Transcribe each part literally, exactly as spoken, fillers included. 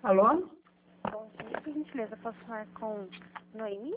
Alô? Bom dia, por gentileza, posso falar com Noemi?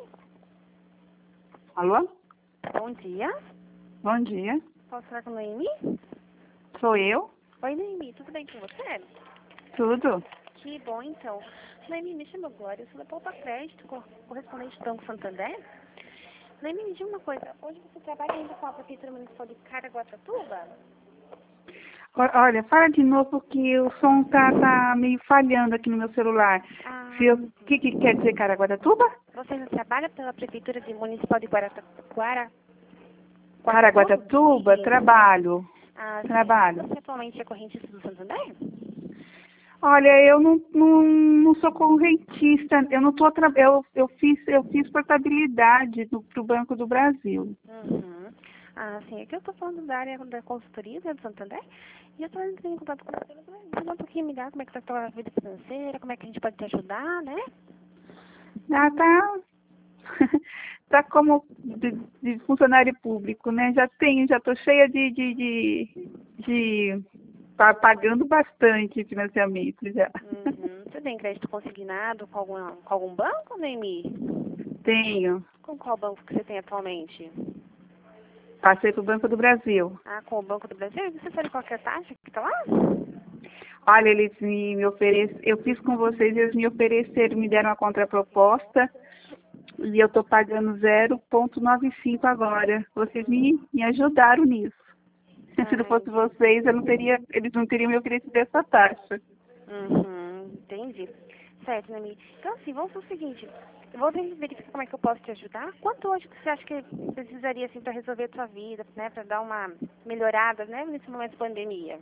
Alô? Bom dia, Bom dia. posso falar com Noemi? Sou eu? Oi, Noemi, tudo bem com você? Tudo? Que bom, então. Noemi, me chama Glória, eu sou da Poupa Crédito, cor- correspondente do Banco Santander. Noemi, me diga uma coisa, hoje você trabalha ainda com a Prefeitura Municipal de Caraguatatuba? O- Olha, fala de novo porque o som tá, tá meio falhando aqui no meu celular. Ah, Se eu- O que, que quer dizer Caraguatatuba? você não trabalha pela Prefeitura de Municipal de Guarata, Guara, Caraguatatuba, Isso. trabalho. Ah, sim. Trabalho. Você atualmente é correntista do Santander? Olha, eu não, não, não sou correntista, eu não tô tra... eu, eu fiz eu fiz portabilidade para o Banco do Brasil. Uhum. Ah, sim, é que eu tô falando da área da consultoria, né, do Santander, e eu tô entrando em contato com você, mas um pouquinho melhor como é que tá a tua vida financeira, como é que a gente pode te ajudar, né? Ah, tá. Tá como de, de funcionário público, né? Já tenho, já tô cheia de, de, de, de tá pagando bastante financiamento já. Uhum. Você tem crédito consignado com, alguma, com algum banco, Noemi? Tenho. Com qual banco que você tem atualmente? Passei pro Banco do Brasil. Ah, com o Banco do Brasil? E você sabe qual que é a taxa que tá lá? Olha, eles me, me ofereceram, eu fiz com vocês, eles me ofereceram, me deram uma contraproposta e eu tô pagando zero vírgula noventa e cinco agora. Vocês me, me ajudaram nisso. Se não fosse Ai, vocês, eu não teria, eles não teriam me oferecido essa taxa. uhum, entendi. Certo, Noemi. Então, assim, vamos fazer o seguinte. Eu vou verificar como é que eu posso te ajudar. Quanto hoje que você acha que precisaria, assim, para resolver a sua vida, né? Para dar uma melhorada, né? Nesse momento de pandemia.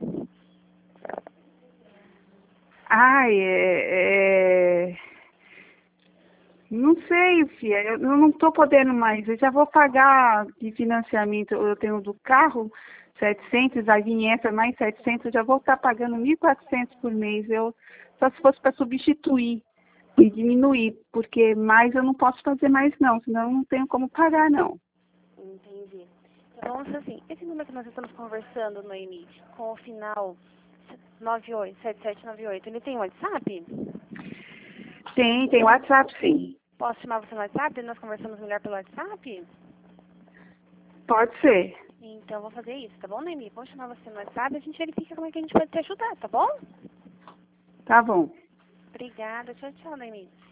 Ai, é, é... Não sei, filha, eu não estou podendo mais. Eu já vou pagar de financiamento, eu tenho do carro setecentos, aí vem essa mais setecentos, eu já vou estar pagando mil e quatrocentos por mês. Eu, só se fosse para substituir e diminuir, porque mais eu não posso fazer mais não, senão eu não tenho como pagar não. Entendi. Então, vamos fazer assim. Esse número que nós estamos conversando, Noemi, com o final nove oito, sete sete nove oito, ele tem WhatsApp? Tem, tem WhatsApp sim. Posso chamar você no WhatsApp? Nós conversamos melhor pelo WhatsApp? Pode ser. Então, vou fazer isso, tá bom, Noemi? Vou chamar você no WhatsApp e a gente verifica como é que a gente pode te ajudar, tá bom? Tá bom. Obrigada. Tchau, tchau, Noemi.